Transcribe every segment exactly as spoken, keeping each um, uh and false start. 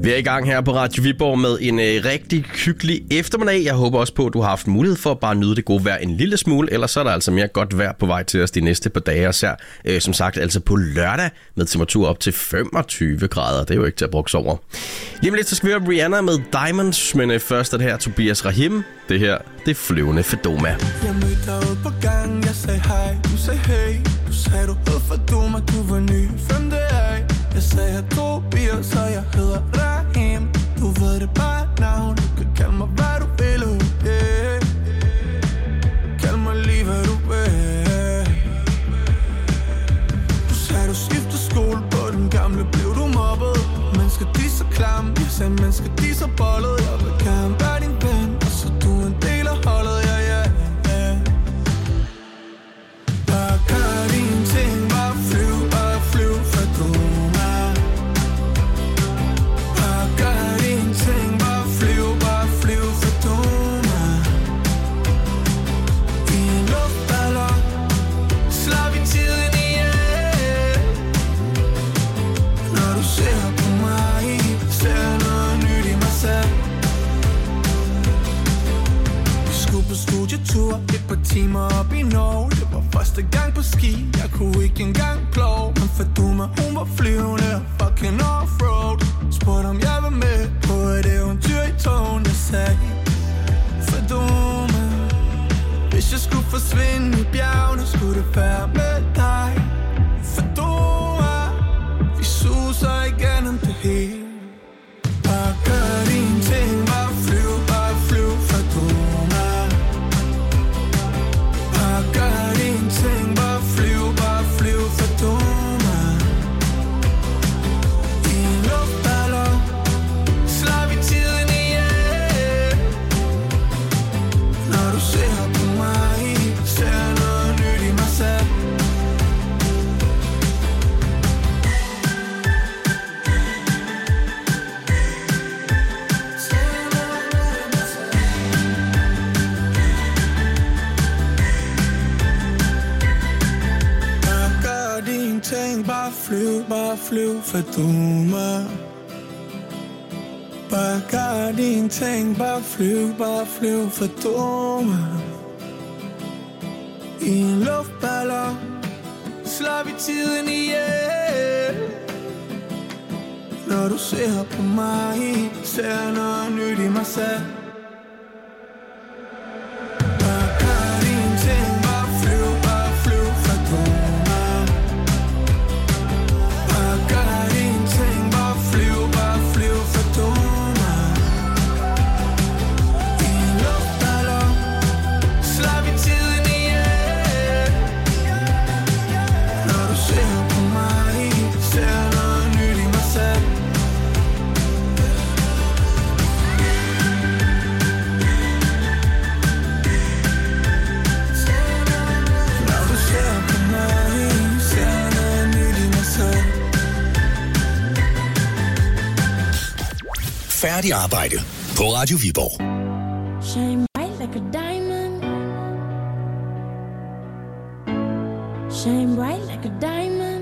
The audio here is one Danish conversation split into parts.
Vi er i gang her på Radio Viborg med en øh, rigtig hyggelig eftermiddag. Jeg håber også på, at du har haft mulighed for at bare nyde det gode vejr en lille smule. Ellers så er der altså mere godt vejr på vej til os de næste par dage. Og så øh, som sagt altså på lørdag med temperatur op til femogtyve grader. Det er jo ikke til at bruge over. Lige lidt så skal vi høre Rihanna med Diamonds. Men øh, først er det her Tobias Rahim. Det her, det er Flyvende Fedoma. Jeg mødte dig ude på gang, jeg sagde hej, du sagde hey. Du sagde du hed Fedoma, du var ny, hvem det er? Jeg sagde jeg Tobias, så jeg hedder Rahim. Du ved det bare navn, du kan kalde mig hvad du vil, yeah. Kald mig lige hvad du vil. Du sagde du skiftede skole, på den gamle blev du mobbet. Mennesker de så klamme, jeg sagde mennesker de så bollet. Jeg vil gerne være din ven, og så du en del af holdet, ja ja ja. Bare gør dine ting, bare flyv, bare flyv Fedoma. Bare gør dine ting, bare flyv, bare flyv Fedoma. I en luftballon slår vi tiden ihjel. Når du ser på mig, ser noget nyt i mig selv. Vi skulle på studietur, et par timer op i Norge. Det var første gang på ski, jeg kunne ikke engang plove. Men Fedoma, hun var flyvende, fucking offroad. Spurgte om jeg var med på et eventyr i togen. Jeg sagde, Fedoma, hvis jeg skulle forsvinde i bjergene, skulle det være med dig. Fedoma, vi suser igennem det hele. Bare gør dine ting, bare flyv, bare flyv Fedoma. Bare gør dine ting, bare flyv, bare flyv Fedoma. I en luftballon slår vi tiden ihjel. Når du ser på mig, ser noget nyt i mig selv. Bare gør dine ting, bare flyv, bare flyv Fedoma. Bare gør dine ting, bare flyv, bare flyv Fedoma. I en luftballon slår vi tiden ihjel. Når du ser på mig, ser noget nyt i mig selv. Bare gør dine ting, bare flyv, bare flyv Fedoma. Bare gør dine ting, bare flyv, bare flyv Fedoma. I en luftballon slår vi tiden ihjel. Når du ser på mig, ser noget nyt i mig selv. Når du ser på mig, ser noget nyt i mig selv. Færdig arbejde på Radio Viborg. Shine bright like a diamond. Shine bright like a diamond.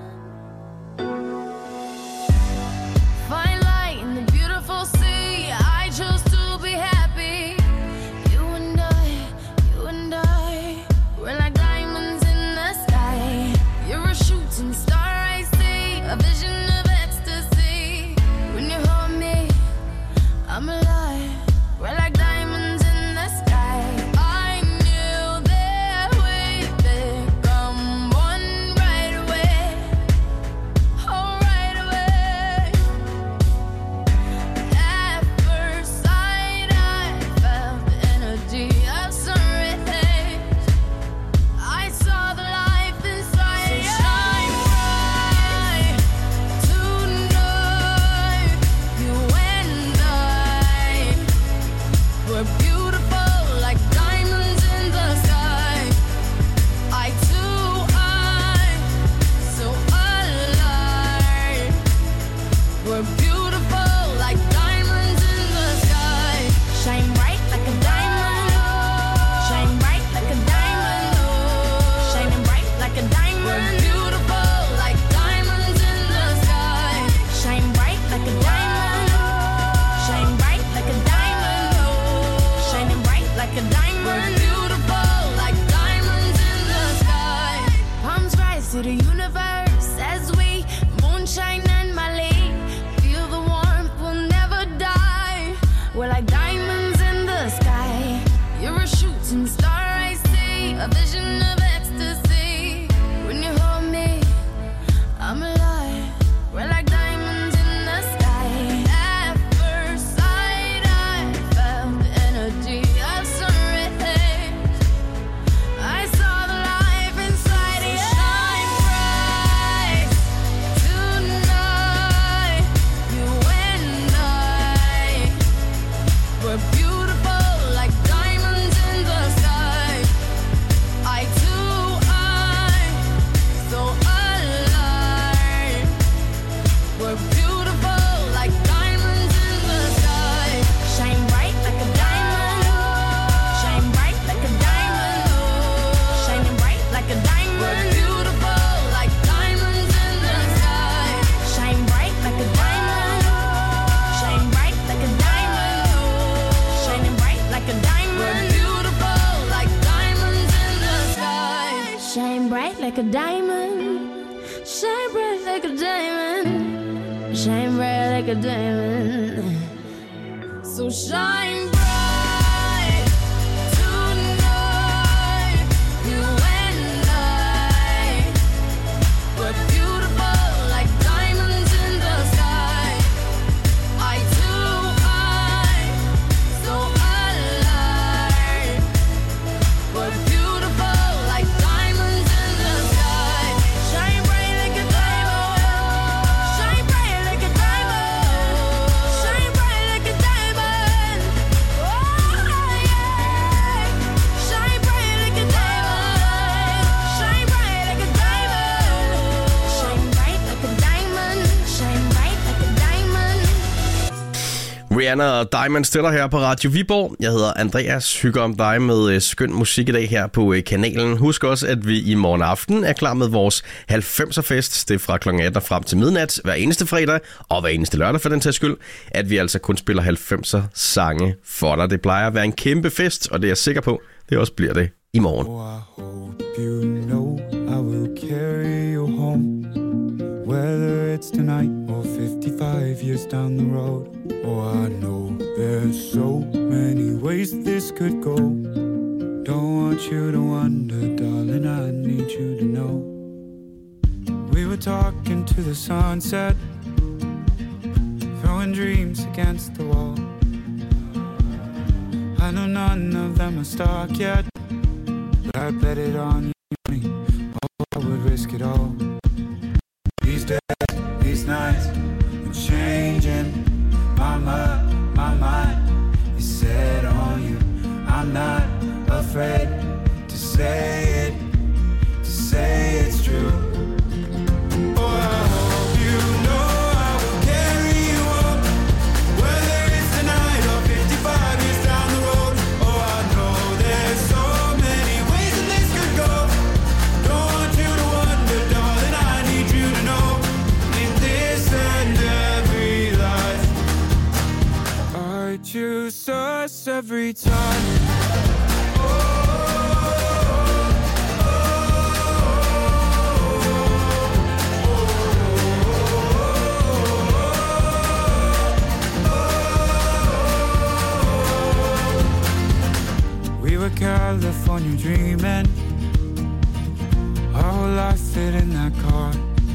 Find light in the beautiful sea. I chose to be happy. You and I, you and I, we're like diamonds in the sky. You're a shooting star I see, a vision of ecstasy. When you hold me, I'm alive. We're like diamonds in the sky. I knew that we'd become one right away. Oh, right away. At first sight, I felt the energy of sun rays. I saw the life inside. So shine bright tonight. You and I, we're beautiful like diamonds in the sky. I too, I'm so alive. We're beautiful like diamonds in the sky. Shine bright like a diamond. Shine bright like a diamond. Shining bright like a diamond. We're beautiful like diamonds in the sky. Shine bright like a diamond. like a diamond. We're beautiful like diamonds in the sky. Palms rise to the universe as we moonshine and Mali. Feel the warmth, we'll never die. We're like diamonds in the sky. You're a shooting star I see, a vision of ecstasy. When you hold me, I'm alive. We're like diamonds in the sky. At first sight, I felt the energy of sunrise. I saw the life inside you. Shine bright tonight. You and I, we're beautiful like diamonds in the sky. I too, I'm so alive. We're beautiful like diamonds in the sky. Shine bright like a diamond. Shine bright like a diamond. Shining bright like a diamond. We're beautiful like diamonds in the sky. Shine bright like a diamond. Shine bright like a diamond. Shining bright like a diamond. We're beautiful like diamonds in the sky. Shine bright like a diamond. Shine bright like a diamond. Shine bright like a diamond. So shine bright tonight. You and I, we're beautiful like diamonds in the sky. I too, I'm so alive. We're beautiful like diamonds in the sky. Shine bright like a diamond. Shine bright like a diamond. Shine bright like a diamond. Oh yeah. Shine bright like a diamond. Shine bright like a diamond. Shine bright like a diamond. Shine bright like a diamond. Rihanna og Diamonds til dig her på Radio Viborg. Jeg hedder Andreas, hygger om dig med øh, skøn musik i dag her på øh, kanalen. Husk også, at vi i morgen aften er klar med vores halvfemser-fest. Det er fra klokken atten frem til midnat hver eneste fredag, og hver eneste lørdag for den sags skyld, at vi altså kun spiller halvfemser-sange for dig. Det plejer at være en kæmpe fest, og det er jeg sikker på, det også bliver det i morgen. Oh, I hope you know I will carry you home, whether it's tonight or fifty-five years down the road. Oh, I know there's so many ways this could go. Don't want you to wonder, darling, I need you to know. We were talking to the sunset, throwing dreams against the wall. I know none of them are stuck yet, but I bet it on you. Oh, I would risk it all. These days, these nights, I'm changing my mind, my mind is set on you. I'm not afraid to say it, to say it's true. Oh, I hope you know I will carry you up, whether it's tonight or fifty-five years down the road. Oh, I know there's so many ways that this could go. Don't want you to wonder, darling, I need you to know. In this and every life, I choose us every time. We were California dreaming, our whole life fit in that car.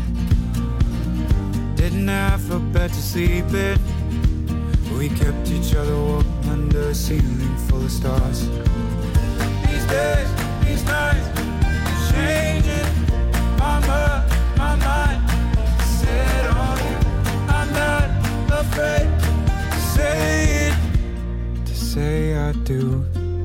Didn't have a bed to sleep in, we kept each other warm under a ceiling full of stars. These days, these nights, changing my mind, my mind set on you. I'm not afraid to say it, to say I do.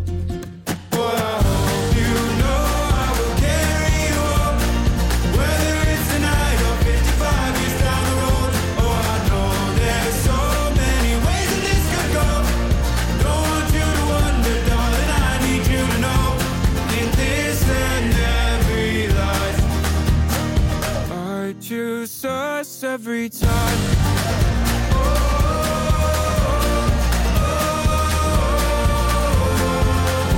Choose us every time. Oh, oh, oh, oh,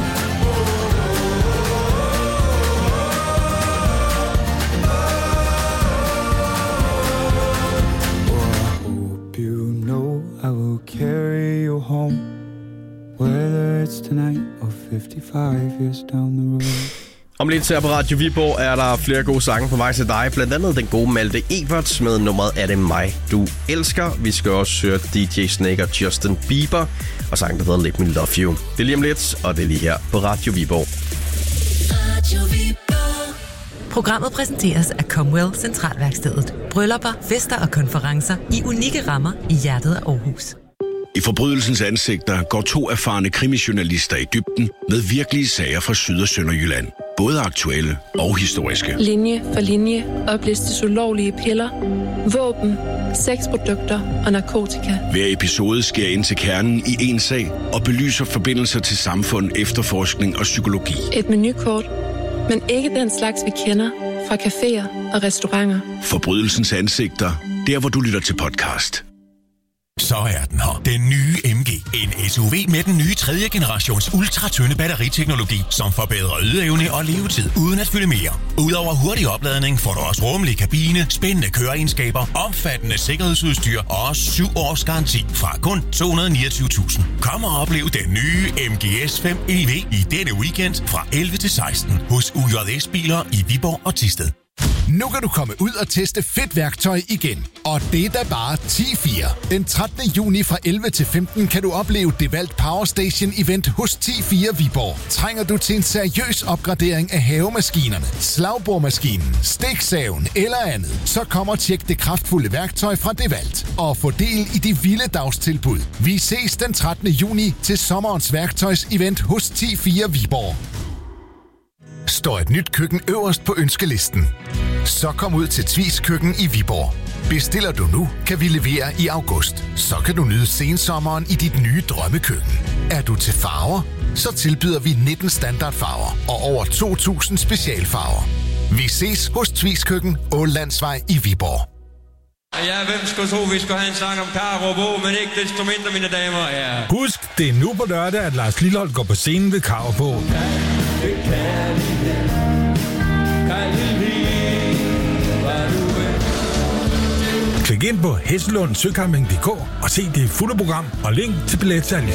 Whether it's tonight or fifty-five years down the road. Om lidt her på Radio Viborg er der flere gode sange på vej til dig. Blandt andet den gode Malte Ebert med nummeret Er det mig, du elsker. Vi skal også høre D J Snake og Justin Bieber og sangen, der hedder Let Me Love You. Det er lige om lidt, og det er lige her på Radio Viborg. Radio Viborg. Programmet præsenteres af Comwell Centralværkstedet. Bryllupper, fester og konferencer i unikke rammer i hjertet af Aarhus. I forbrydelsens ansigter går to erfarne krimijournalister i dybden med virkelige sager fra Syd- og Sønderjylland. Både aktuelle og historiske. Linje for linje oplistes ulovlige piller, våben, sexprodukter og narkotika. Hver episode sker ind til kernen i en sag og belyser forbindelser til samfund, efterforskning og psykologi. Et menukort, men ikke den slags, vi kender fra caféer og restauranter. Forbrydelsens ansigter, der hvor du lytter til podcast. Så er den her. Den nye M G. En S U V med den nye tredje generations ultratynde batteriteknologi, som forbedrer ydeevne og levetid uden at fylde mere. Udover hurtig opladning får du også rummelig kabine, spændende køreegenskaber, omfattende sikkerhedsudstyr og også syv års garanti fra kun to hundrede og niogtyve tusind. Kom og oplev den nye M G S fem E V i denne weekend fra elleve til seksten hos U J S Biler i Viborg og Thisted. Nu kan du komme ud og teste fedt værktøj igen. Og det er da bare ti fire. Den trettende juni fra elleve til femten kan du opleve DeWalt Power Station Event hos ti fire Viborg. Trænger du til en seriøs opgradering af havemaskinerne, slagbordmaskinen, stiksaven eller andet, så kom og tjek det kraftfulde værktøj fra DeWalt. Og få del i de vilde dagstilbud. Vi ses den trettende juni til sommerens værktøjsevent hos ti fire Viborg. Står et nyt køkken øverst på ønskelisten? Så kom ud til Tvis Køkken i Viborg. Bestiller du nu, kan vi levere i august. Så kan du nyde sensommeren i dit nye drømmekøkken. Er du til farver? Så tilbyder vi nitten standardfarver og over to tusind specialfarver. Vi ses hos Tvis Køkken, Ålandsvej i Viborg. Ja, hvem skulle tro, vi skulle have en sang om Karup Å, men ikke desto mindre, mine damer. Ja. Husk, det er nu på lørdag, at Lars Lilholt går på scenen ved Karup Å. Klik ind på hesselund søcamping punktum d k og se det fulde program og link til billetsalget.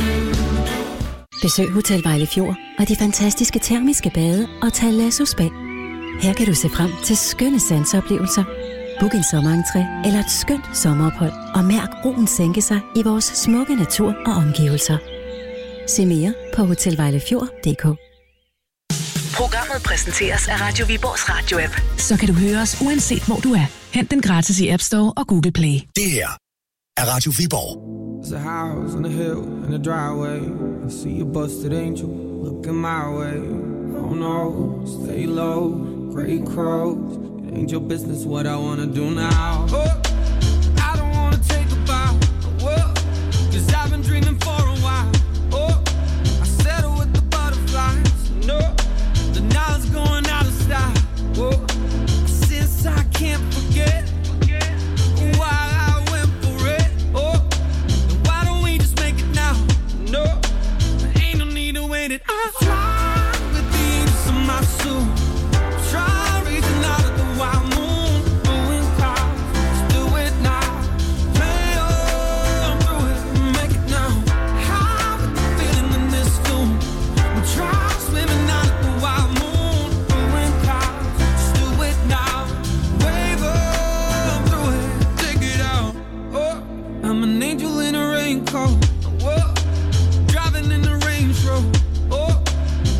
Besøg Hotel Vejle Fjord og de fantastiske termiske bade og tag Lasso Spa. Her kan du se frem til skønne sanseoplevelser. Book en sommerentré eller et skønt sommerophold og mærk roen sænke sig i vores smukke natur og omgivelser. Se mere på hotel vejle fjord punktum d k. Programmet præsenteres af Radio Viborgs radio-app. Så kan du høre os uanset hvor du er. Hent den gratis i App Store og Google Play. Det her er Radio Viborg. There's a house on a hill in a driveway. I see a busted angel looking my way. Oh no, stay low, gray crows. It ain't your business what I wanna do now. Oh, I don't wanna take a bow. Whoa, cause I've been dreaming for a while. Oh, I settle with the butterflies. No, the knowledge going out of style. Whoa, since I can't forget why I went for it. Oh, then why don't we just make it now? No, there ain't no need to wait it. I fly with the angels in my soul. Try reaching out at the wild moon, doing clouds. Let's do it now. Play on through it, make it now. How with the feeling in this room? Try swimming out at the wild moon, doing clouds. Let's do it now. Wave on through it, take it out. Oh, I'm an angel in a raincoat. Whoa, driving in the Range Rover. Oh,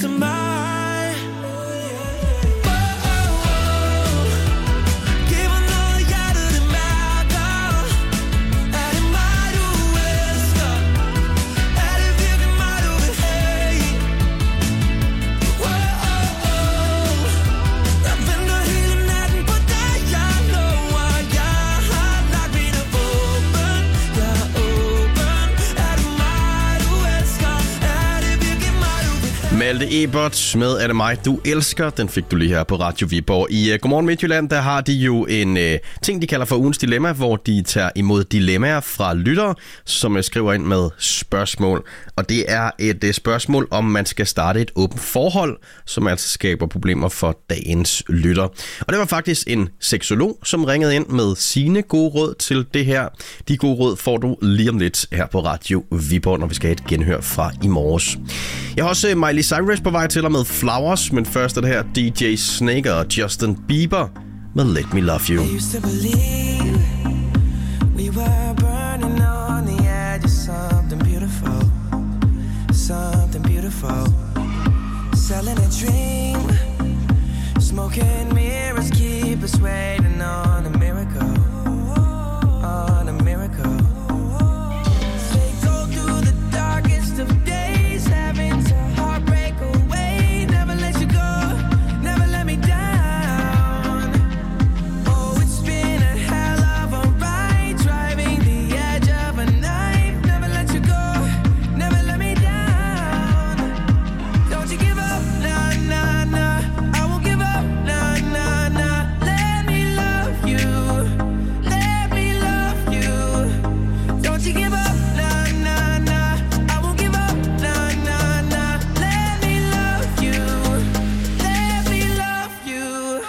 det mig? Malte Ebert med Er det mig, du elsker? Den fik du lige her på Radio Viborg. I uh, Godmorgen Midtjylland, der har de jo en uh, ting, de kalder for ugens dilemma, hvor de tager imod dilemmaer fra lyttere, som uh, skriver ind med spørgsmål. Og det er et uh, spørgsmål, om man skal starte et åbent forhold, som altså skaber problemer for dagens lytter. Og det var faktisk en seksolog, som ringede ind med sine gode råd til det her. De gode råd får du lige om lidt her på Radio Viborg, når vi skal have et genhør fra i morges. Jeg har også uh, Miley Cyrus på vej til og med Flowers, men først er det her D J Snake og Justin Bieber med Let Me Love You. I used to believe we were burning on the edge of something beautiful, something beautiful. Selling a dream, smoking mirrors keep us waiting on a miracle, on a miracle. They go through the darkest of days, having to heartbreak away, never let you go, never let me down. Oh, it's been a hell of a ride, driving the edge of a knife, never let you go, never let me down. Don't you give up, nah, nah, nah, I won't give up, nah, nah, nah. Let me love you, let me love you. Don't you give up, nah, nah, nah, I won't give up, nah, nah, nah. Let me love you, let me love you.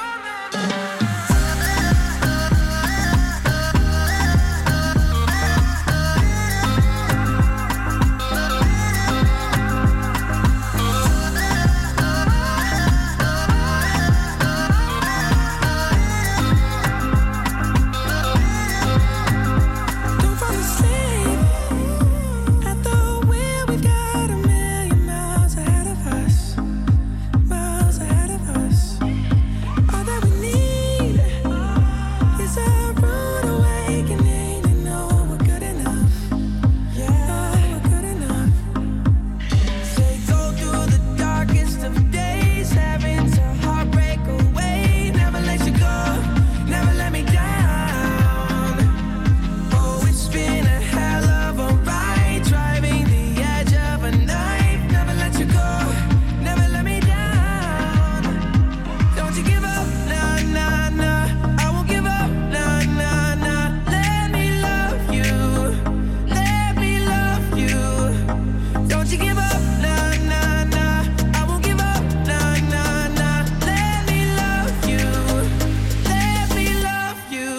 Don't fall asleep at the wheel. We've got a million miles ahead of us, miles ahead of us. All that we need is a rude awakening to know we're good enough. Yeah, we're good enough. They go through the darkest of days, having to heartbreak away, never let you go, never let me down. Oh, it's been a hell of a ride, driving the edge of a knife, never let you go, never let me down. Don't you give up, nah, nah, nah, I won't give up, nah, nah, nah. Let me love you, let me love you. Don't you give up, nah, nah, nah, I won't give up, nah, nah, nah. Let me love you, let me love you.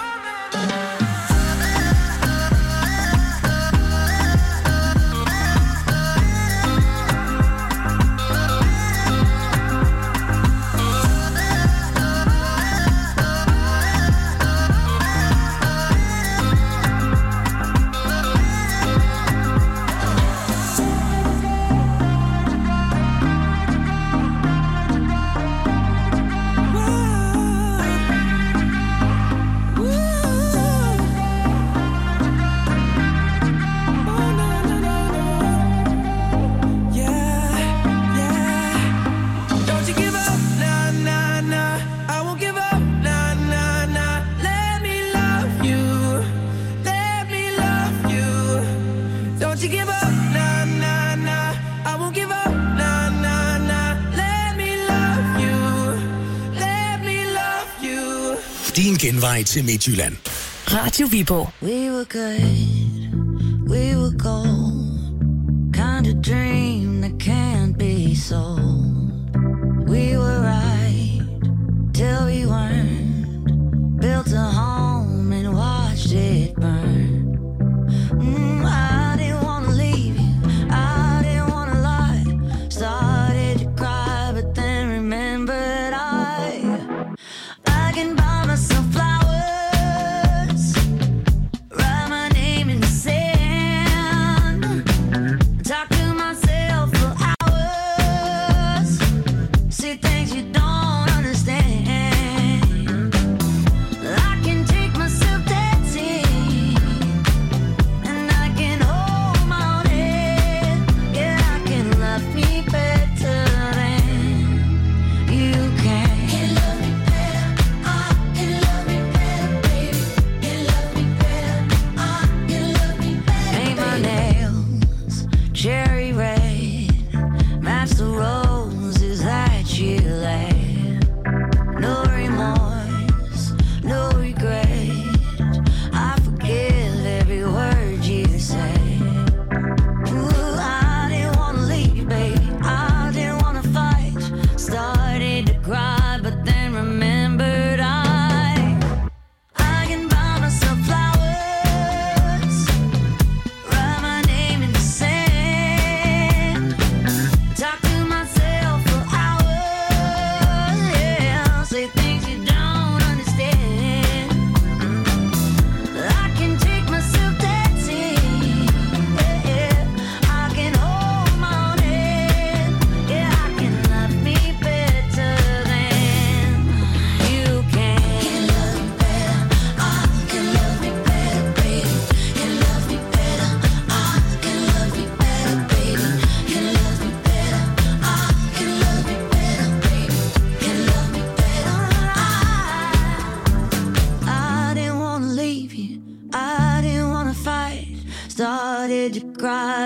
Don't you give up, nah, nah, nah, I won't give up, nah, nah, nah. Let me love you, let me love you. Don't you give up, nah, nah, nah, I won't give up, nah, nah, nah. Let me love you, let me love you. Din genvej til Midtjylland. Radio Viborg. We were good, we were gold. Kind of dream that can't be sold. We were right till we weren't. Built a home and watched it burn. Mm, I didn't wanna leave you, I didn't wanna lie. Started to cry, but then remembered I I can buy myself flowers, write my name in the sand, talk to myself.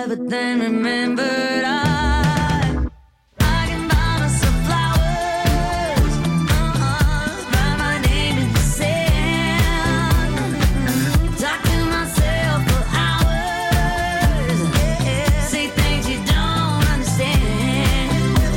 but then remembered I, I can buy myself flowers, uh-uh, write my name in the sand, talk to myself for hours, yeah, say things you don't understand.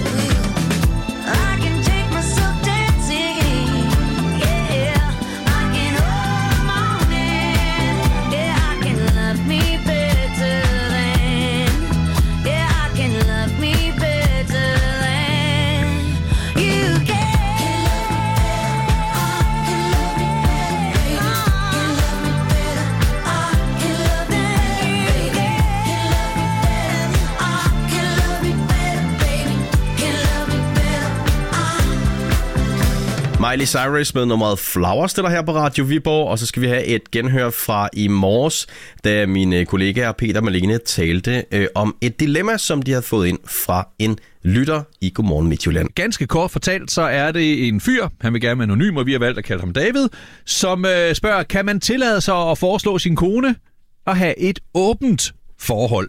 I can take myself dancing, yeah, I can hold my own hand, yeah, I can love me better than, yeah, I can love me better than you can. Miley Cyrus med nummeret Flowers, det der her på Radio Viborg, og så skal vi have et genhør fra i morges, da mine kollegaer Peter og Malene talte øh, om et dilemma, som de havde fået ind fra en lytter i Godmorgen Midtjylland. Ganske kort fortalt, så er det en fyr, han vil gerne være anonym, og vi har valgt at kalde ham David, som øh, spørger, kan man tillade sig at foreslå sin kone at have et åbent forhold?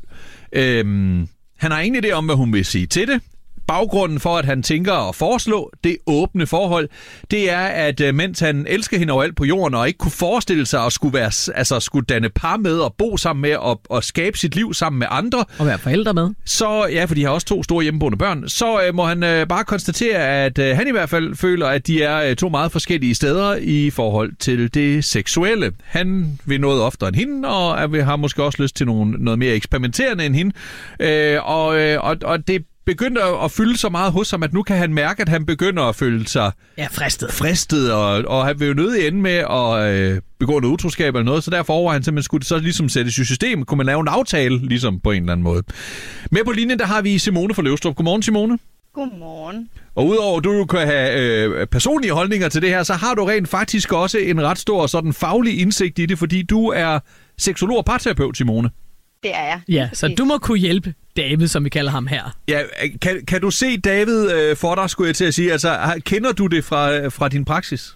Øhm, han har ingen idé om, hvad hun vil sige til det. Baggrunden for, at han tænker at foreslå det åbne forhold, det er, at uh, mens han elsker hende overalt på jorden, og ikke kunne forestille sig at skulle, være, altså, skulle danne par med, og bo sammen med, og, og skabe sit liv sammen med andre. Og være forældre med. Så, ja, for de har også to store hjemmeboende børn. Så uh, må han uh, bare konstatere, at uh, han i hvert fald føler, at de er uh, to meget forskellige steder i forhold til det seksuelle. Han vil noget oftere end hende, og uh, har måske også lyst til nogle, noget mere eksperimenterende end hende. Uh, og, uh, og, og det begynder at fylde så meget hos ham, at nu kan han mærke, at han begynder at føle sig ja, fristet. fristet og, og han vil jo nødig ende med at øh, begå noget utroskab eller noget, så derfor overvejer han simpelthen, skulle det så ligesom sættes i system. Kunne man lave en aftale, ligesom på en eller anden måde. Med på linjen, der har vi Simone fra Løvstrup. Godmorgen, Simone. Godmorgen. Og udover at du jo kan have øh, personlige holdninger til det her, så har du rent faktisk også en ret stor sådan faglig indsigt i det, fordi du er seksolog og parterapeut, Simone. Det er jeg. Ja, så du må kunne hjælpe David, som vi kalder ham her. Ja, kan, kan du se David øh, for dig, skulle jeg til at sige? Altså, kender du det fra, fra din praksis?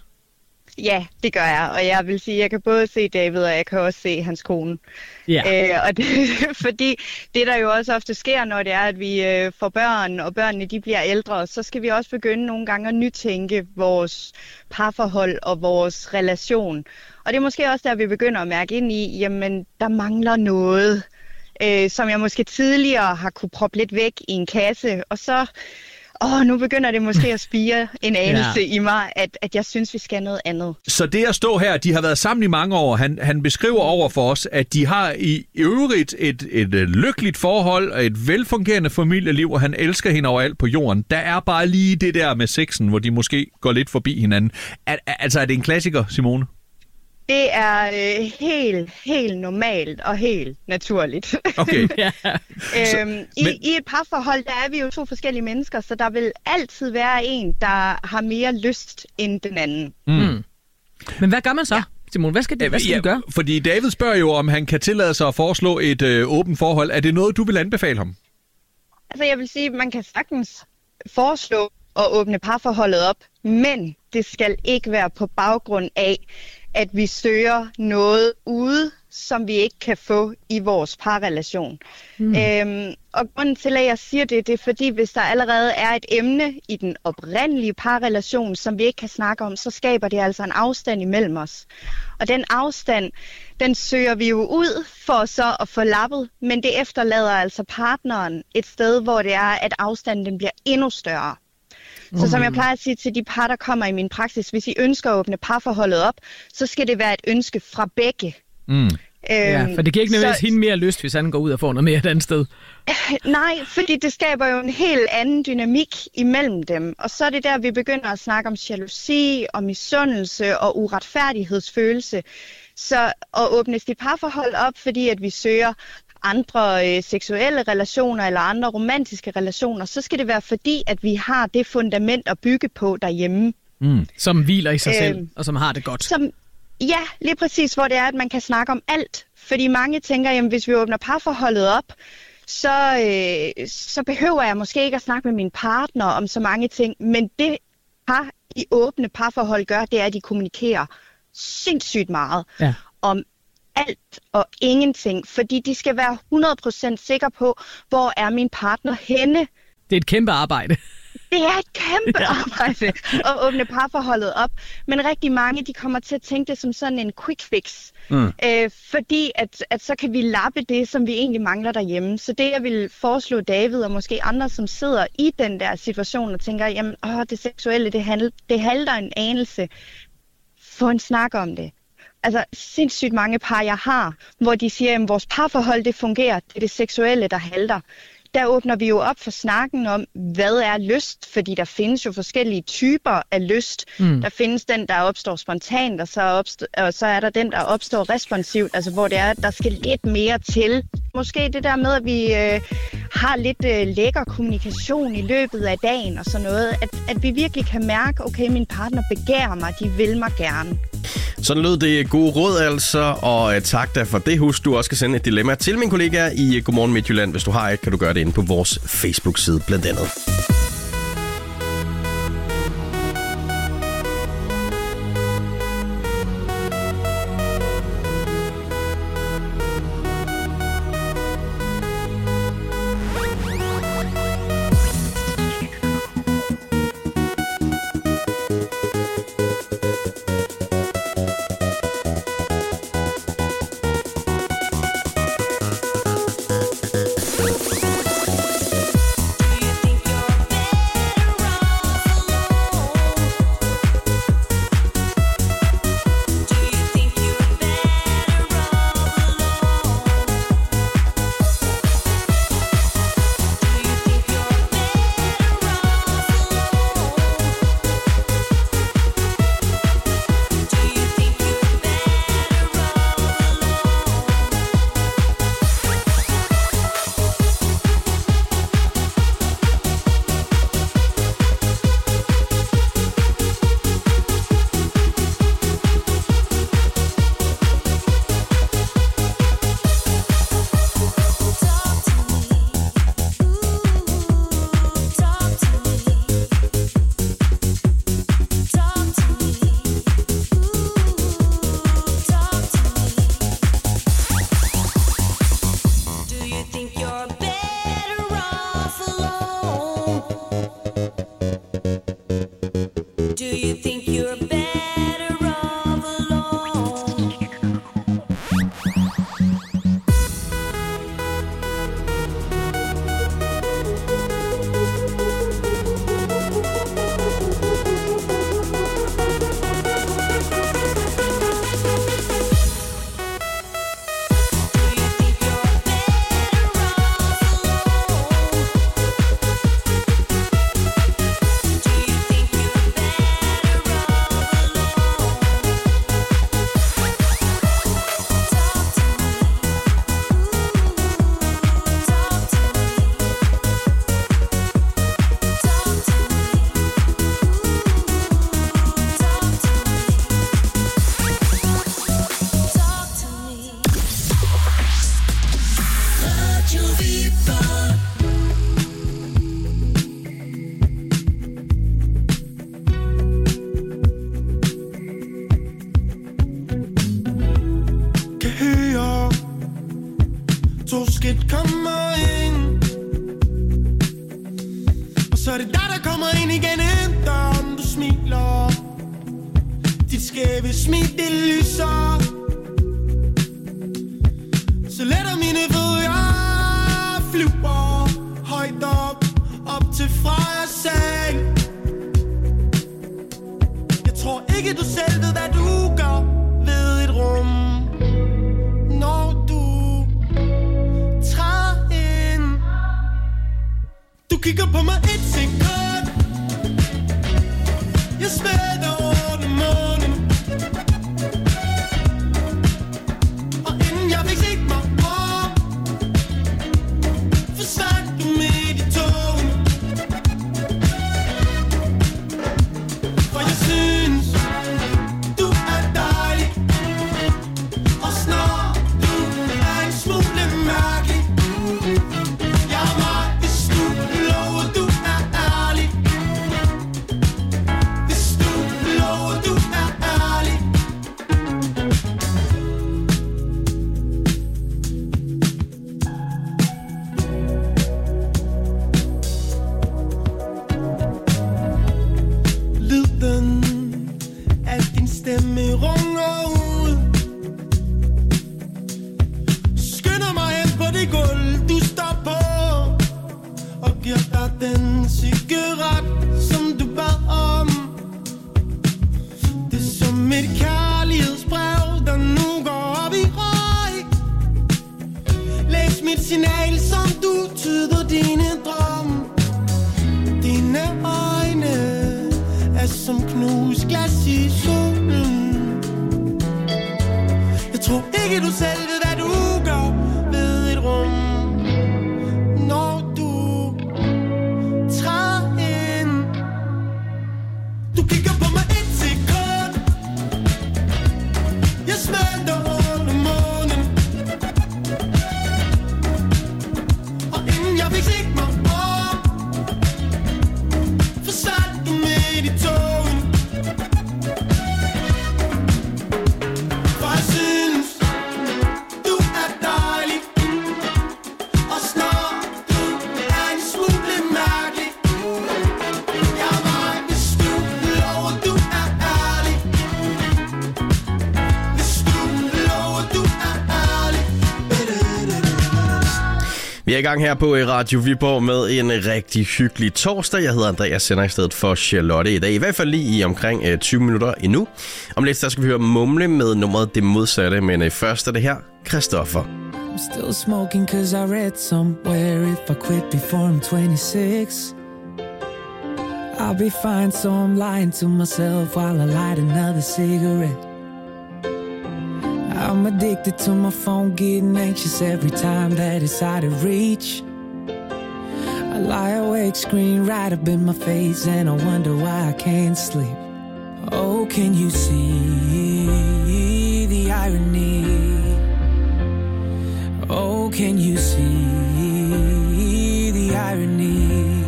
Ja, det gør jeg, og jeg vil sige, at jeg kan både se David, og jeg kan også se hans kone. Ja. Øh, og det, fordi det der jo også ofte sker, når det er, at vi øh, får børn, og børnene de bliver ældre, så skal vi også begynde nogle gange at nytænke vores parforhold og vores relation. Og det er måske også der, vi begynder at mærke ind i, jamen, der mangler noget, øh, som jeg måske tidligere har kunne proppe lidt væk i en kasse, og så... Åh, nu begynder det måske at spire en anelse ja. i mig, at, at jeg synes, vi skal noget andet. Så det at stå her, de har været sammen i mange år. Han, han beskriver over for os, at de har i øvrigt et, et, et lykkeligt forhold og et velfungerende familieliv, og han elsker hende overalt på jorden. Der er bare lige det der med sexen, hvor de måske går lidt forbi hinanden. Er, altså, er det en klassiker, Simone? Det er øh, helt, helt normalt og helt naturligt. Okay. øhm, i, men... I et parforhold, der er vi jo to forskellige mennesker, så der vil altid være en, der har mere lyst end den anden. Mm. Men hvad gør man så, ja. Simone? Hvad skal, det, hvad skal ja, du gøre? Fordi David spørger jo, om han kan tillade sig at foreslå et øh, åbent forhold. Er det noget, du vil anbefale ham? Altså, jeg vil sige, at man kan sagtens foreslå at åbne parforholdet op, men det skal ikke være på baggrund af, at vi søger noget ude, som vi ikke kan få i vores parrelation. Mm. Øhm, og grunden til, at jeg siger det, det er fordi, hvis der allerede er et emne i den oprindelige parrelation, som vi ikke kan snakke om, så skaber det altså en afstand imellem os. Og den afstand, den søger vi jo ud for så at få lappet, men det efterlader altså partneren et sted, hvor det er, at afstanden den bliver endnu større. Så som jeg plejer at sige til de par, der kommer i min praksis, hvis I ønsker at åbne parforholdet op, så skal det være et ønske fra begge. Mm. Øhm, ja, for det giver ikke nødvendigvis så... hende mere lyst, hvis han går ud og får noget mere et andet sted. Nej, fordi det skaber jo en helt anden dynamik imellem dem. Og så er det der, vi begynder at snakke om jalousi, og misundelse og uretfærdighedsfølelse. Så at åbne sit parforhold op, fordi at vi søger andre øh, seksuelle relationer eller andre romantiske relationer, så skal det være fordi, at vi har det fundament at bygge på derhjemme. Mm. Som hviler i sig øh, selv, og som har det godt. Som, ja, lige præcis, hvor det er, at man kan snakke om alt. Fordi mange tænker, jamen hvis vi åbner parforholdet op, så, øh, så behøver jeg måske ikke at snakke med min partner om så mange ting. Men det par i åbne parforhold gør, det er, at de kommunikerer sindssygt meget. Ja. Om alt og ingenting, fordi de skal være hundrede procent sikre på, hvor er min partner henne. Det er et kæmpe arbejde. Det er et kæmpe ja. arbejde at åbne parforholdet op, men rigtig mange de kommer til at tænke det som sådan en quick fix, mm. øh, fordi at, at så kan vi lappe det, som vi egentlig mangler derhjemme. Så det jeg vil foreslå David og måske andre, som sidder i den der situation og tænker, jamen åh, det seksuelle, det, handl- det halter en anelse, få en snak om det. Altså sindssygt mange par jeg har, hvor de siger, at vores parforhold det fungerer, det er det seksuelle, der halter. Der åbner vi jo op for snakken om, hvad er lyst, fordi der findes jo forskellige typer af lyst. Mm. Der findes den, der opstår spontant, og så, opst- og så er der den, der opstår responsivt, altså hvor det er, der skal lidt mere til. Måske det der med, at vi øh, har lidt øh, lækker kommunikation i løbet af dagen og sådan noget, at, at vi virkelig kan mærke, okay, min partner begærer mig, de vil mig gerne. Sådan lød det gode råd altså, og tak da for det. Husk, du også skal sende et dilemma til mine kollegaer i Godmorgen Midtjylland. Hvis du har et, kan du gøre det inde på vores Facebook-side blandt andet. glas i solen. Jeg tror ikke du selv ved hvad du gør ved et rum, når du træder ind. Du kigger på mig et sekund, jeg smelter under månen. Og inden jeg fik set mig om, forsvandt du midt i togen. For jeg synes du er dejlig, også når du er en smule mærkelig. Jeg er mig, hvis du lover du er ærlig. Hvis du lover du er ærlig. Vi er i gang her på Radio Viborg med en rigtig hyggelig torsdag. Jeg hedder Andreas, sender i stedet for Charlotte i dag. I hvert fald lige i omkring øh, tyve minutter endnu. Om lidt der skal vi høre Mumle med nummeret Det Modsatte, men øh, først er det her Christoffer. I'm still smoking cause I read somewhere if I quit before I'm twenty-six I'll be fine, so I'm lying to myself while I light another cigarette. I'm addicted to my phone, getting anxious every time that it's out of reach. I lie awake, screen right up in my face, and I wonder why I can't sleep. Oh, can you see the irony? Oh, can you see the irony?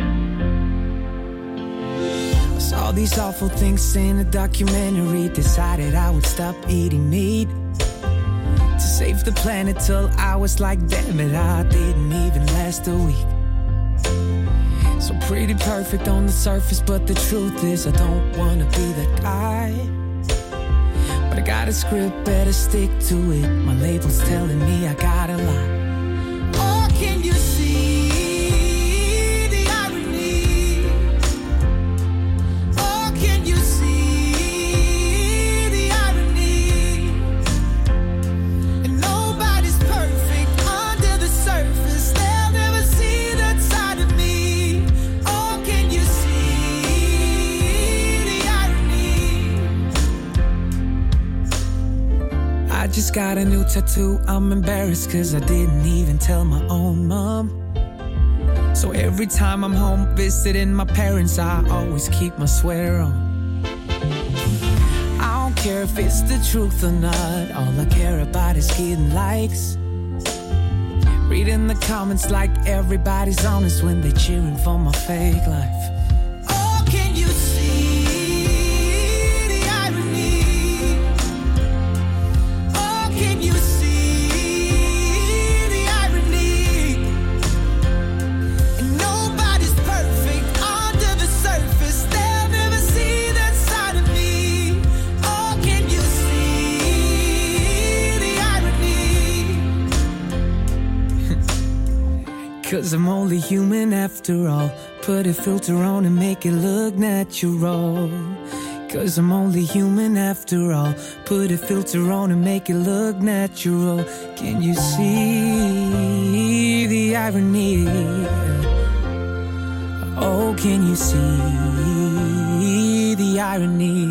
I saw these awful things in a documentary, decided I would stop eating meat to save the planet till I was like, damn it, I didn't even last a week. So pretty perfect on the surface, but the truth is I don't wanna be that guy. But I got a script, better stick to it. My label's telling me I gotta lie. Oh, can you see the irony? Oh, can you see the irony? And nobody's perfect under the surface. They'll never see that side of me. Oh, can you see the irony? I just got a new tattoo, I'm embarrassed cause I didn't even tell my own mom. So every time I'm home visiting my parents, I always keep my sweater on. I don't care if it's the truth or not, all I care about is getting likes. Reading the comments like everybody's honest when they're cheering for my fake life. Oh, can you see the irony? Oh, can you see the irony? And nobody's perfect under the surface. They'll never see that side of me. Oh, can you see the irony? Cause I'm only human after all. Put a filter on and make it look natural. Cause I'm only human after all. Put a filter on and make it look natural. Can you see the irony? Oh, can you see the irony?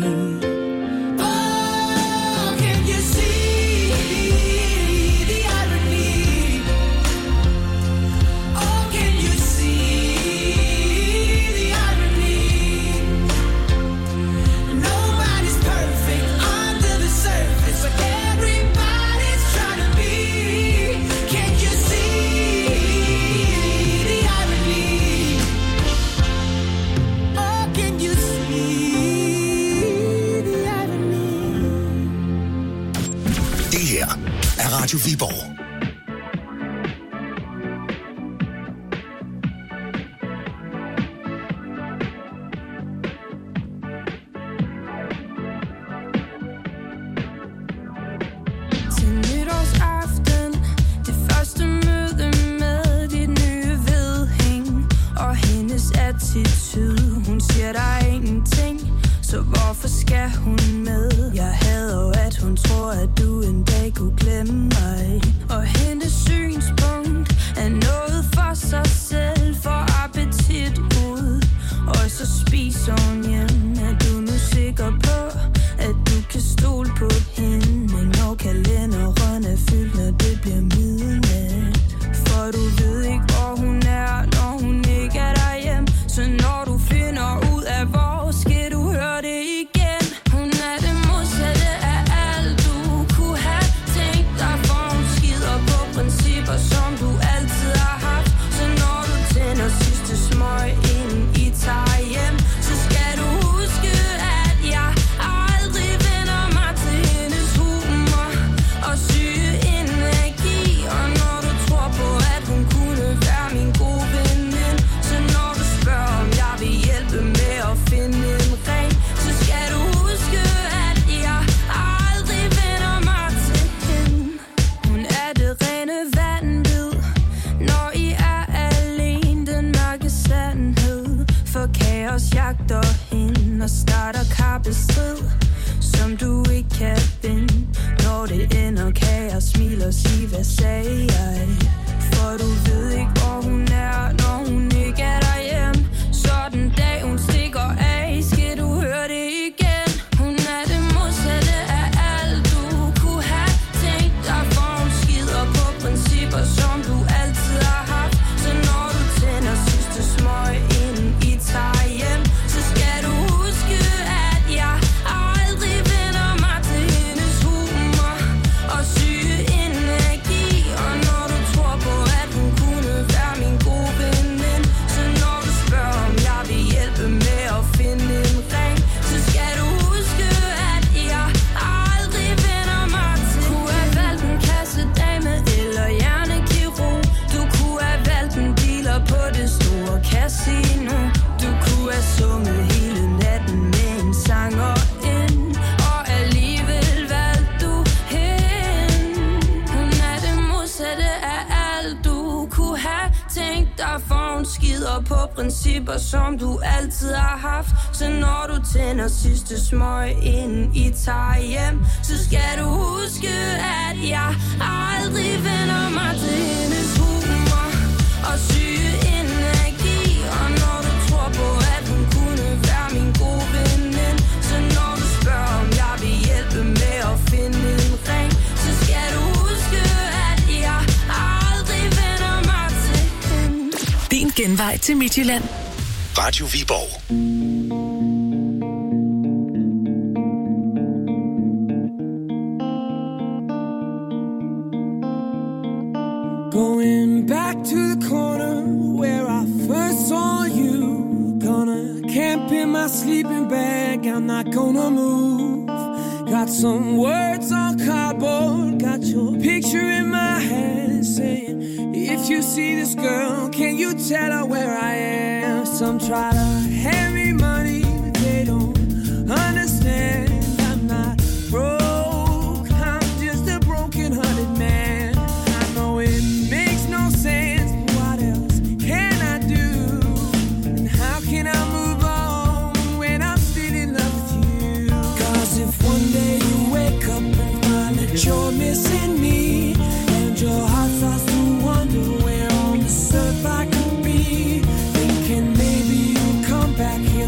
Oh, can you see the irony? Oh, can you see the irony? Nobody's perfect under the surface, but everybody's trying to be. Can you see the irony? Oh, can you see the irony? Det her er Radio Viborg. Til nytårsaften, det første møde med dit nye vedhæng og hendes attitude. Hun siger der er ingenting, så hvorfor skal hun med? Jeg hader jo, at hun tror, at du en dag kunne glemme mig. Og hendes synspunkt er noget for sig selv, for appetit ud. Og så spiser hun hjem, er du nu sikker? sikker på, at du kan stole på hende, når kalenderen er fyldt, når det bliver midnat. For du ved ikke, hvor hun er, når hun ikke er derhjemme. Så når du finder ud af, hvor skal du høre det igen. Hun er det modsatte af alt, du kunne have tænkt dig, for hun skider på principper, som du altid har haft. Så når du tænder sidste smøg, inden I tager hjem, så skal du huske, at jeg aldrig vender mig til hendes humor og syge energi. Og når du tror på, at hun kunne være min gode veninde, så når du spørger, om jeg vil hjælpe med at finde en ring, så skal du huske, at jeg aldrig vender mig til hende. Hun er det rene vanvid, når I er alene, den mørke sandhed. For kaos jagter hende og starter kappestrid, som du ikke kan vinde. Når det ender, kan jeg smile og sige, hvad sagde jeg? For du ved ikke, hvor hun er, når hun ikke er derhjemme. Så den dag hun stikker af, skal du høre det igen. Hun er det modsatte af alt, du kunne have tænkt dig, for hun skider på principper, som du altid har haft. Så når du tænder sidste smøg, inden I tager hjem, så skal du huske, at jeg aldrig vender mig til hendes humor og syge energi. Og når du tror på, at hun kunne være min gode veninde, så når du spørger, om jeg vil hjælpe med at finde en ring, så skal du huske, at jeg aldrig vender mig til. Kunne have valgt en kassedame eller hjernekirurg. Du kunne have valgt en dealer på det store casino. Du kunne have sunget hele natten med en sanger ind, og alligevel valgte du hende. Hun er det modsatte af alt, du kunne have tænkt dig, for hun skider på principper, som du altid har haft. Så når du tænder sidste smøg, inden I tager hjem, så skal du huske, at jeg aldrig vender mig til hendes humor og syge energi. Og når du tror på, at hun kunne være min gode veninde, så når du spørger, om jeg vil hjælpe med at finde en ring, så skal du huske, at jeg aldrig vender mig til hende. Din genvej til Midtjylland. Radio Viborg. Going back to the corner where I first saw you. Gonna camp in my sleeping bag, I'm not gonna move. Got some words on cardboard, got your picture in my hand, saying, if you see this girl, can you tell her where I am? Some try to hand me money, but they don't understand. I'm not broke, I'm just a broken-hearted man. I know it makes no sense, but what else can I do? And how can I move on when I'm still in love with you? Cause if one day you wake up and find that you're missing me, and your heart starts to wonder where on this earth I could be, thinking maybe you'll come back here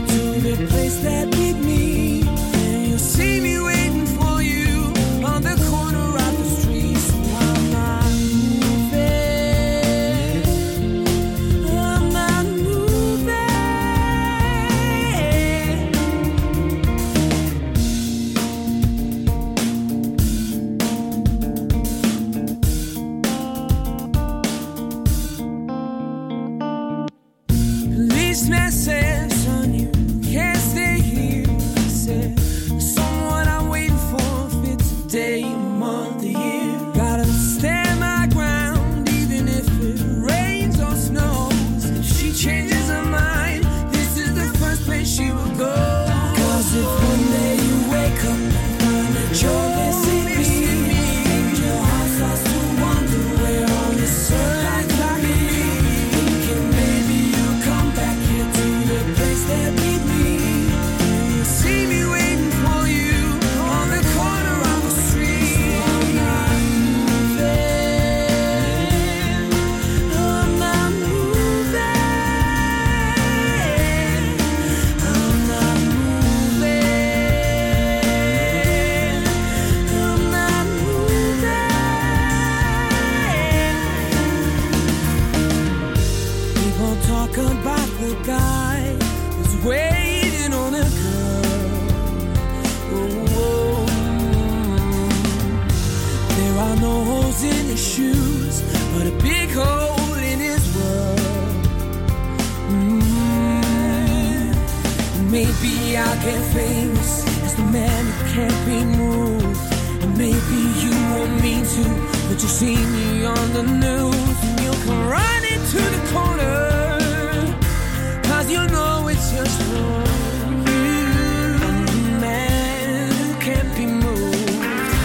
in his shoes, but a big hole in his world. Mm. Maybe I'll get famous as the man who can't be moved. And maybe you won't mean to, but you'll see me on the news. And you'll come running to the corner, cause you know it's just wrong. I'm the man who can't be moved.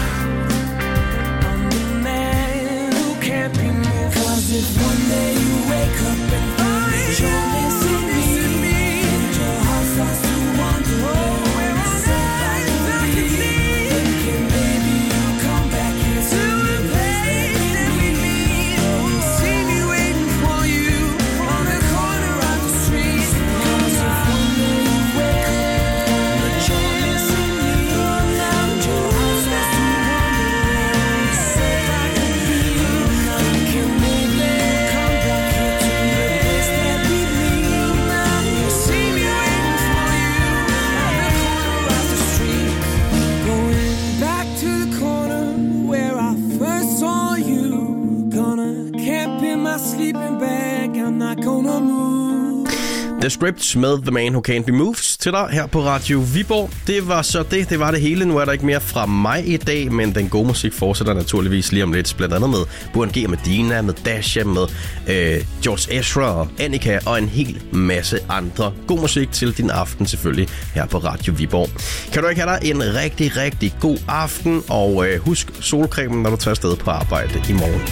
I'm the man who can't be moved. Cause if one day you wake up and find that you're missing me, and your heart starts to wonder where I said I could be, thinking maybe you'll come back here to the place that we meet. See me waiting for you on the corner of the street. Cause if one day you wake up and you're missing me, and your heart starts to wonder where I said I could be, thinking maybe you'll come back here to the place that we meet. See me waiting for you on the corner of the street. Going back to the corner where I first saw you. Gonna camp in my sleeping bag. I'm not gonna move. The Scripts med The Man Who Can't Be Moved til dig her på Radio Viborg. Det var så det. Det var det hele. Nu er der ikke mere fra mig i dag, men den gode musik fortsætter naturligvis lige om lidt. Blandt andet med Burhan G og med Dina, med Dasha, med øh, George Ezra og Annika og en hel masse andre. God musik til din aften selvfølgelig her på Radio Viborg. Kan du ikke have dig en rigtig, rigtig god aften, og øh, husk solcremen, når du tager afsted på arbejde i morgen.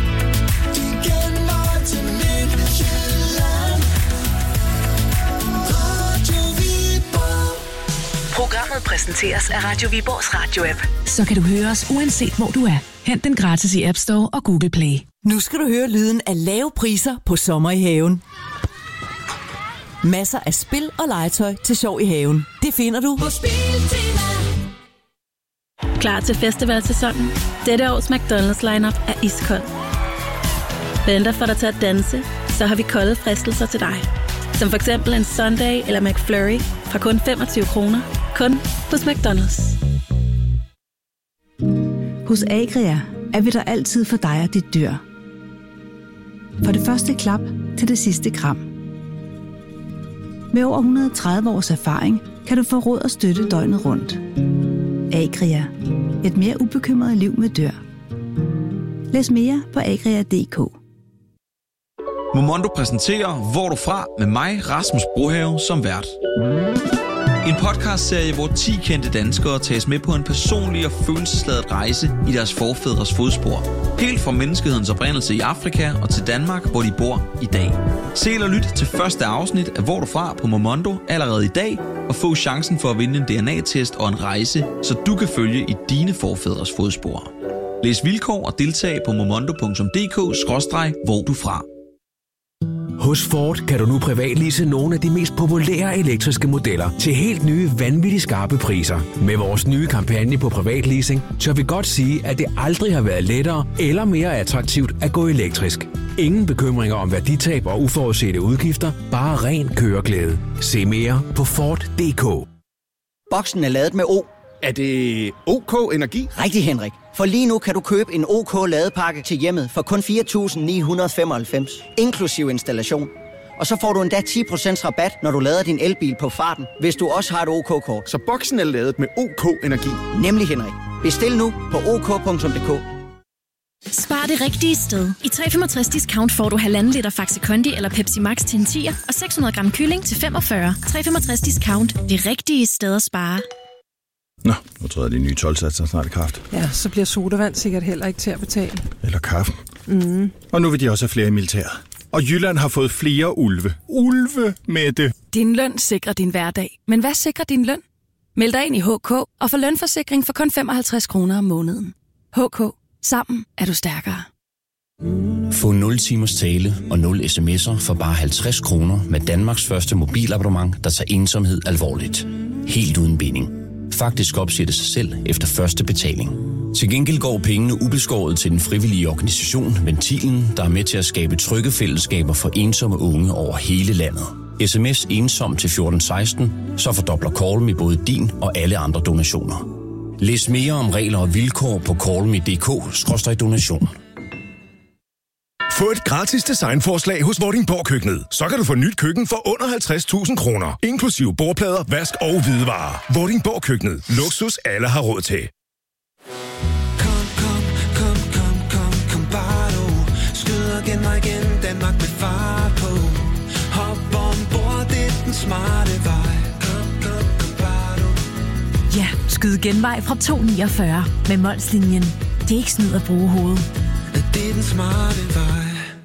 Programmet præsenteres af Radio Viborgs radio-app. Så kan du høre os uanset hvor du er. Hent den gratis i App Store og Google Play. Nu skal du høre lyden af lave priser på sommer i haven. Masser af spil og legetøj til sjov i haven. Det finder du på Spiltema. Klar til festivalsæsonen? Dette års McDonald's lineup er iskold. Venter for dig til at danse, så har vi kolde fristelser til dig. Som for eksempel en Sunday eller McFlurry fra kun femogtyve kroner. Kun hos McDonald's. Hos Agria er vi der altid for dig og dit dyr. For det første klap til det sidste kram. Med over et hundrede og tredive års erfaring kan du få råd og støtte døgnet rundt. Agria. Et mere ubekymret liv med dyr. Læs mere på agria punktum d k. Momondo præsenterer Hvor du fra med mig, Rasmus Brohave, som vært. En podcastserie, hvor ti kendte danskere tages med på en personlig og følelsesladet rejse i deres forfædres fodspor. Helt fra menneskehedens oprindelse i Afrika og til Danmark, hvor de bor i dag. Se eller lyt til første afsnit af Hvor du fra på Momondo allerede i dag, og få chancen for at vinde en D N A-test og en rejse, så du kan følge i dine forfædres fodspor. Læs vilkår og deltag på momondo punktum d k skråstreg hvor du fra. Hos Ford kan du nu privatlease nogle af de mest populære elektriske modeller til helt nye, vanvittigt skarpe priser. Med vores nye kampagne på privatleasing, tør vi godt sige, at det aldrig har været lettere eller mere attraktivt at gå elektrisk. Ingen bekymringer om værditab og uforudsete udgifter, bare ren køreglæde. Se mere på Ford punktum d k. Boksen er ladet med O. Er det OK Energi? Rigtig, Henrik. For lige nu kan du købe en OK ladepakke til hjemmet for kun fire tusind ni hundrede femoghalvfems, inklusiv installation. Og så får du endda ti procent rabat, når du lader din elbil på farten, hvis du også har et OK-kort. Så boksen er ladet med OK Energi? Nemlig, Henrik. Bestil nu på ok punktum d k. Spar det rigtige sted. I tre komma femogtres discount får du halvanden liter Faxe Kondi eller Pepsi Max til en tier og seks hundrede gram kylling til femogfyrre. tre komma femogtres discount. Det rigtige sted at spare. Nå, nu tror jeg, de nye tolvsatser snart i kraft. Ja, så bliver sodavand sikkert heller ikke til at betale. Eller kaffe. Mm. Og nu vil de også have flere i militæret. Og Jylland har fået flere ulve. Ulve med det. Din løn sikrer din hverdag. Men hvad sikrer din løn? Meld dig ind i H K og få lønforsikring for kun femoghalvtreds kroner om måneden. H K. Sammen er du stærkere. Få nul timers tale og nul sms'er for bare halvtreds kroner med Danmarks første mobilabonnement, der tager ensomhed alvorligt. Helt uden binding. Faktisk opsætte sig selv efter første betaling. Til gengæld går pengene ubeskåret til den frivillige organisation Ventilen, der er med til at skabe trygge fællesskaber for ensomme unge over hele landet. Sms ensom til fjorten seksten, så fordobler Call Me både din og alle andre donationer. Læs mere om regler og vilkår på call me punktum d k skråstreg donation. Få et gratis designforslag hos Vordingborg Køkkenet. Så kan du få nyt køkken for under halvtreds tusind kroner. Inklusive bordplader, vask og hvidevarer. Vordingborg Køkkenet. Luksus alle har råd til. Kom, kom, kom, kom, kom, kom bare du. Skyder igen mig igen, Danmark med fart på. Hop ombord, det er den smarte vej. Kom, kom, kom bare du. Ja, skyd genvej fra to niogfyrre med Molslinjen. Det er ikke snyd at bruge hovedet. Det er den smarte vej.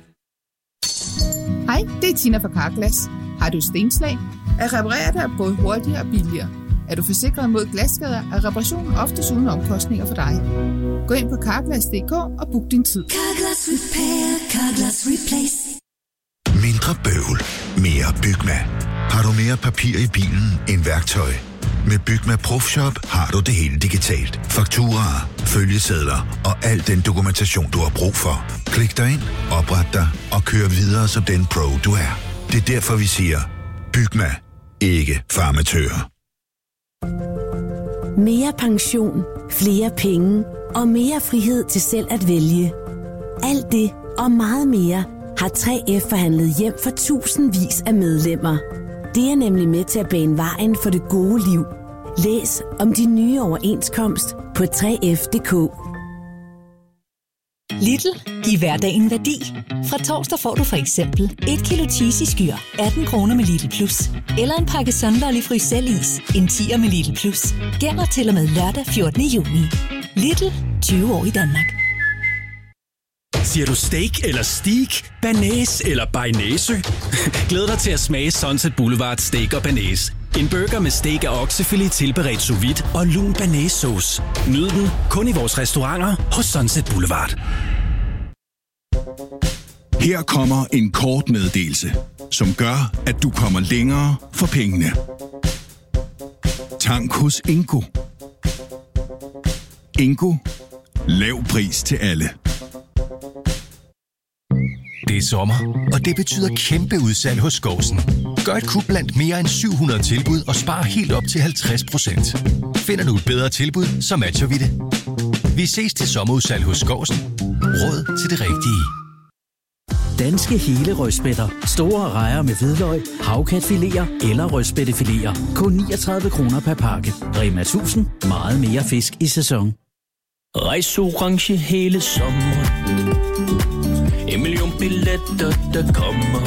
Hej, det er Tina fra Carglass. Har du stenslag? At reparere dig er både hurtigere og billigere. Er du forsikret mod glasskader, er reparationen oftest uden omkostninger for dig. Gå ind på carglass punktum d k og book din tid. Carglass Repair, Carglass Replace. Mindre bøvl, mere Bygma. Har du mere papir i bilen end værktøj? Med Bygma Profshop har du det hele digitalt. Fakturaer, følgesedler og al den dokumentation, du har brug for. Klik dig ind, opret dig og kør videre som den pro, du er. Det er derfor, vi siger, Bygma, ikke farmatører. Mere pension, flere penge og mere frihed til selv at vælge. Alt det og meget mere har tre F forhandlet hjem for tusindvis af medlemmer. Det er nemlig med til at bane vejen for det gode liv. Læs om de nye overenskomst på tre F punktum d k. Lidl. Giv hverdagen værdi. Fra torsdag får du for eksempel et kilo cheese i skyr, atten kroner med Lidl Plus. Eller en pakke Sunlolly Frysel-is, en tier med Lidl Plus. Gælder til og med lørdag fjortende juni. Lidl. tyve år i Danmark. Siger du steak eller steak, banæs eller bearnaise? Glæd dig til at smage Sunset Boulevard Steak og Banæs. En burger med steak af oksefilet tilberedt sous vide og lun banæssauce. Nyd den kun i vores restauranter hos Sunset Boulevard. Her kommer en kort meddelelse, som gør, at du kommer længere for pengene. Tank hos Ingo. Ingo. Lav pris til alle. Det er sommer, og det betyder kæmpe udsalg hos Skovsen. Gør et kup blandt mere end syv hundrede tilbud og spar helt op til halvtreds procent. Finder du et bedre tilbud, så matcher vi det. Vi ses til sommerudsalg hos Skovsen. Råd til det rigtige. Danske hele rødspætter. Store rejer med hvidløg, havkatfiléer eller rødspættefiléer. Kun niogtredive kroner per pakke. Rema tusind. Meget mere fisk i sæson. Rejseorange hele sommeren. En million billetter, der kommer.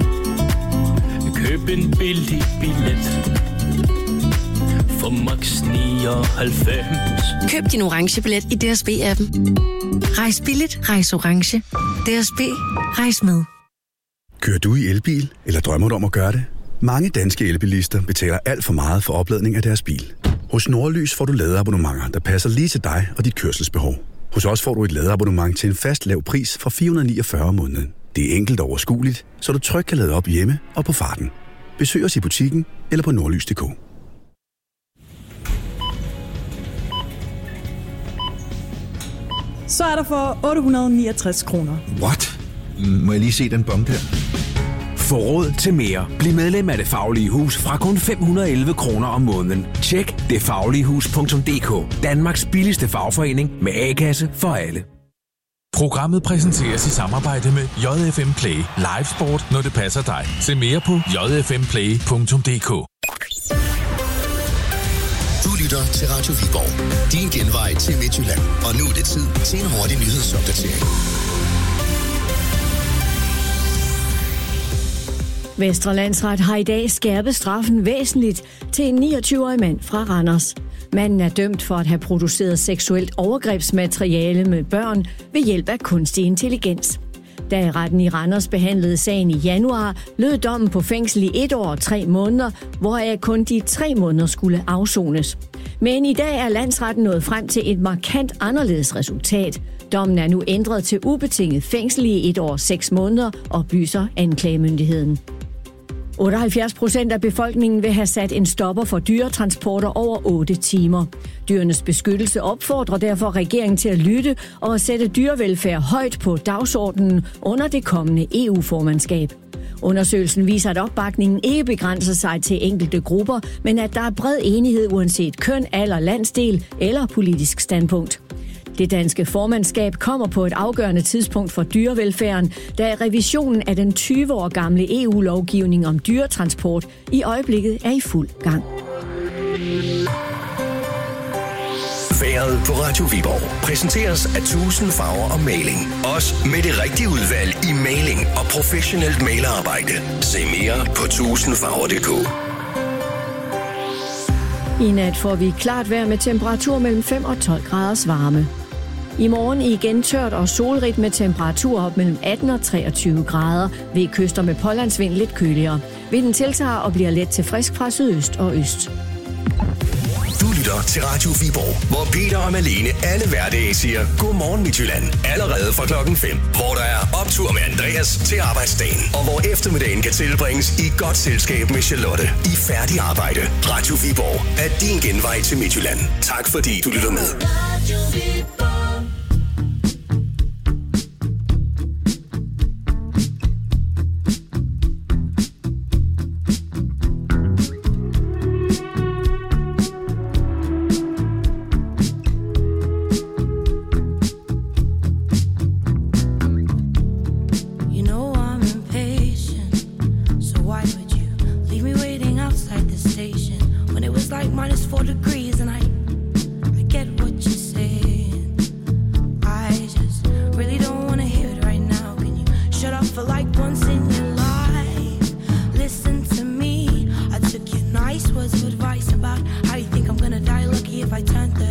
Køb en billig billet. For max nioghalvfems. Køb din orange billet i D S B-appen. Rejs billigt, rejs orange. D S B, rejs med. Kører du i elbil, eller drømmer du om at gøre det? Mange danske elbilister betaler alt for meget for opladning af deres bil. Hos Nordlys får du ladeabonnementer, der passer lige til dig og dit kørselsbehov. Hos os får du et ladeabonnement til en fast lav pris fra fire hundrede niogfyrre om måneden. Det er enkelt og overskueligt, så du trygt kan lade op hjemme og på farten. Besøg os i butikken eller på nordlys punktum d k. Så er der for otte hundrede og niogtres kroner. What? Må jeg lige se den bong der? Få råd til mere. Bliv medlem af Det Faglige Hus fra kun fem hundrede og elleve kroner om måneden. Tjek det faglige hus punktum d k. Danmarks billigste fagforening med A-kasse for alle. Programmet præsenteres i samarbejde med J F M Play. Live sport, når det passer dig. Se mere på j f m play punktum d k. Du lytter til Radio Viborg. Din genvej til Midtjylland. Og nu er det tid til en hurtig nyhedsopdatering. Vestre Landsret har i dag skærpet straffen væsentligt til en niogtyve-årig mand fra Randers. Manden er dømt for at have produceret seksuelt overgrebsmateriale med børn ved hjælp af kunstig intelligens. Da retten i Randers behandlede sagen i januar, lød dommen på fængsel i et år og tre måneder, hvoraf kun de tre måneder skulle afsones. Men i dag er landsretten nået frem til et markant anderledes resultat. Dommen er nu ændret til ubetinget fængsel i et år og seks måneder, oplyser anklagemyndigheden. otteoghalvfjerds procent af befolkningen vil have sat en stopper for dyretransporter over otte timer. Dyrenes beskyttelse opfordrer derfor regeringen til at lytte og sætte dyrevelfærd højt på dagsordenen under det kommende E U-formandskab. Undersøgelsen viser, at opbakningen ikke begrænser sig til enkelte grupper, men at der er bred enighed uanset køn, alder, landsdel eller politisk standpunkt. Det danske formandskab kommer på et afgørende tidspunkt for dyrevelfærden, da revisionen af den tyve år gamle E U-lovgivning om dyretransport i øjeblikket er i fuld gang. Vejret på Radio Viborg præsenteres af tusind farver og maling. Også med det rigtige udvalg i maling og professionelt malerarbejde. Se mere på tusind farver punktum d k. I nat får vi klart vejr med temperatur mellem fem og tolv graders varme. I morgen igen tørt og solrigt med temperatur op mellem atten og treogtyve grader. Ved kyster med pålandsvind lidt køligere. Vinden tiltager og bliver let til frisk fra sydøst og øst. Du lytter til Radio Viborg, hvor Peter og Malene alle hverdage siger Godmorgen Midtjylland. Allerede fra klokken fem, hvor der er optur med Andreas til arbejdsdagen. Og hvor eftermiddagen kan tilbringes i godt selskab med Charlotte i færdig arbejde. Radio Viborg er din genvej til Midtjylland. Tak fordi du lytter med. Radio Viborg. Advice about how you think I'm gonna die lucky if I turn thirty.